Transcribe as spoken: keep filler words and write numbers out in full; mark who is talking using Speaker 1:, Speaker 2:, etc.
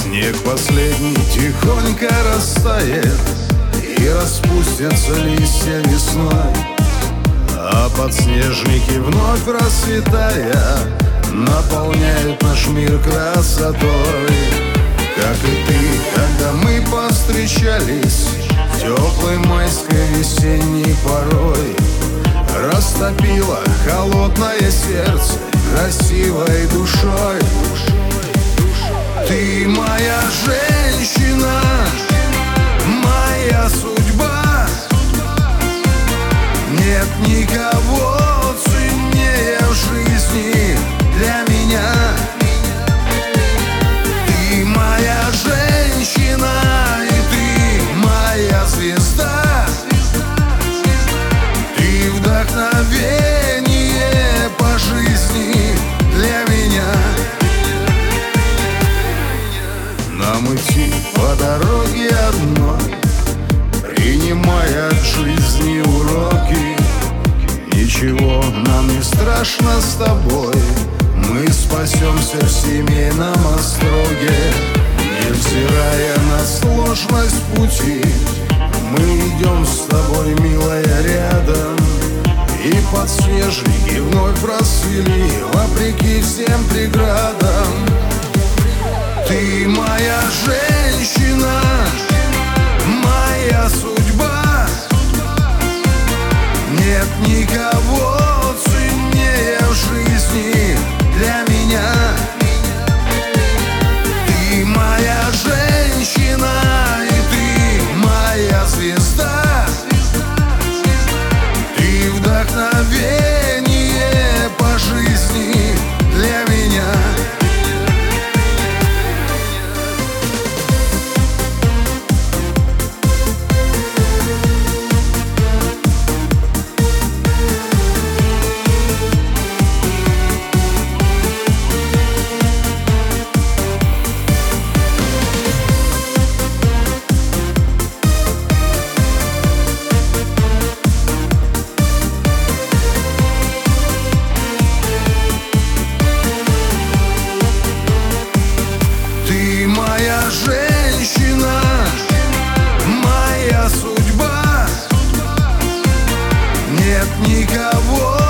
Speaker 1: Снег последний тихонько растает, и распустятся листья весной, а подснежники вновь расцветая наполняют наш мир красотой. Как и ты, когда мы повстречались теплой майской весенней порой, растопило холодное сердце красивой душой. Ты моя женщина, моя судьба. Нет никого ценнее в жизни для меня. Ты моя женщина, и ты моя звезда. Ты вдохновение по жизни для меня. Нам идти по дороге одной, принимая от жизни уроки. Ничего нам не страшно с тобой, мы спасемся в семейном остроге. Невзирая на сложность пути, мы идем с тобой, милая, рядом. И подснежники вновь расцвели вопреки всем преградам. Ты моя женщина, моя судьба. Нет никого ценнее в жизни для меня. Ты моя женщина, и ты моя звезда. Ты вдохновение по жизни для меня. Ты моя женщина, моя судьба. Нет никого